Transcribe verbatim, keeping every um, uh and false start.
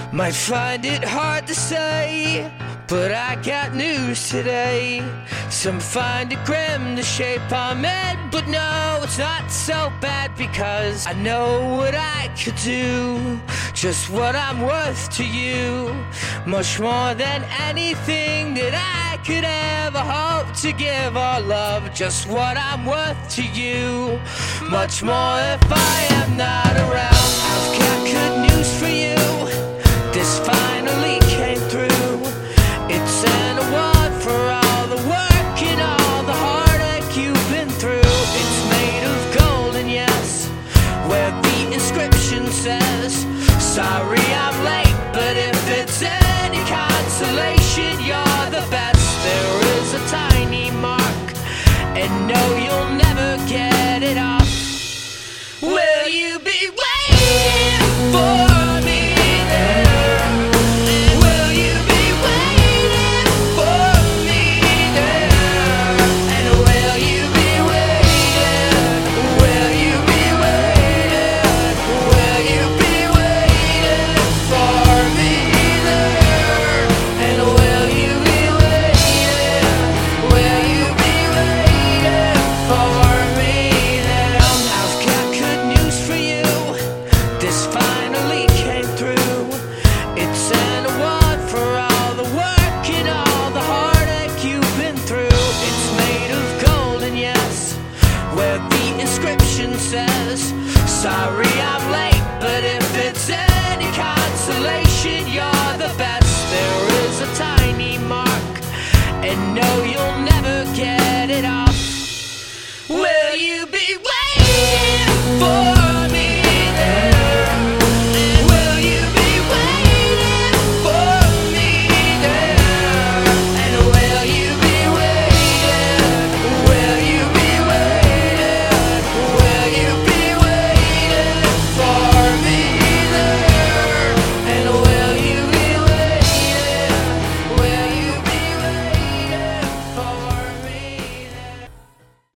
Might find it hard to say, but I got news today. Some find it grim, the shape I'm in, but no, it's not so bad because I know what I could do, just what I'm worth to you, much more than anything that I could ever hope to give or love, just what I'm worth to you, much more if I am not around. I've got good news for you, this finally came through. It's an award for all the work and all the heartache you've been through. It's made of gold and yes, where the inscription says, sorry I'm late.